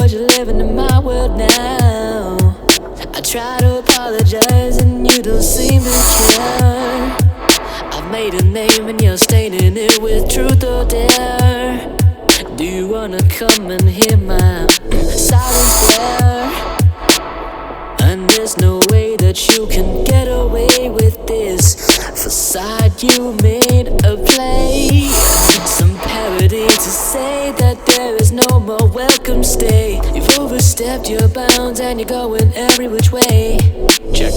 'cause you're living in my world now. I try to apologize and you don't seem to care. I've made a name and you're staining it with truth or dare. Do you wanna come and hear my silent prayer? And there's no way that you can get away with this facade you made a play. Some parody to say that there is no more welcome stay. You've overstepped your bounds and you're going every which way. Check.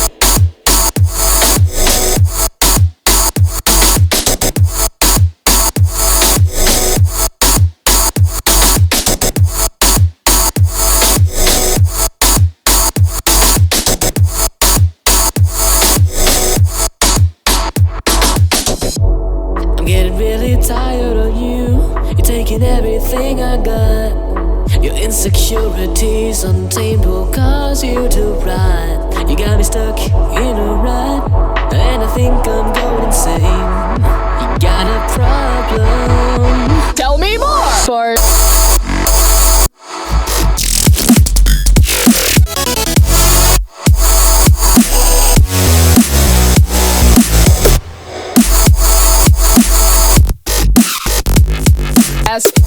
I'm getting really tired of you. You're taking everything I got. Your insecurities untamed will cause you to rot. You got me stuck in a rut, and I think I'm going insane. You got a problem. Tell me more! For as